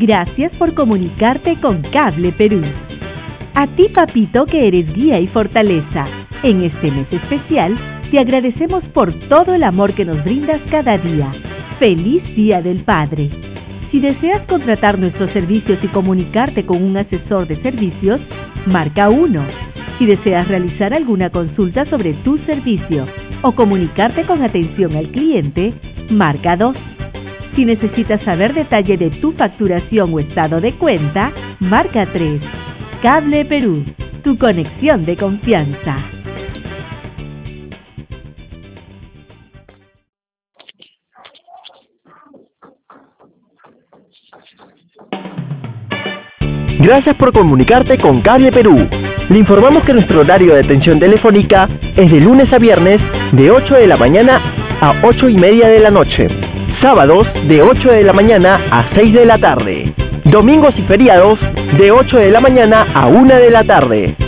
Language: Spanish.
Gracias por comunicarte con Cable Perú. A ti, papito, que eres guía y fortaleza. En este mes especial, te agradecemos por todo el amor que nos brindas cada día. ¡Feliz Día del Padre! Si deseas contratar nuestros servicios y comunicarte con un asesor de servicios, marca 1. Si deseas realizar alguna consulta sobre tu servicio o comunicarte con atención al cliente, marca 2. Si necesitas saber detalle de tu facturación o estado de cuenta, marca 3. Cable Perú, tu conexión de confianza. Gracias por comunicarte con Cable Perú. Le informamos que nuestro horario de atención telefónica es de lunes a viernes de 8 de la mañana a 8:30 de la noche. Sábados de 8 de la mañana a 6 de la tarde. Domingos y feriados de 8 de la mañana a 1 de la tarde.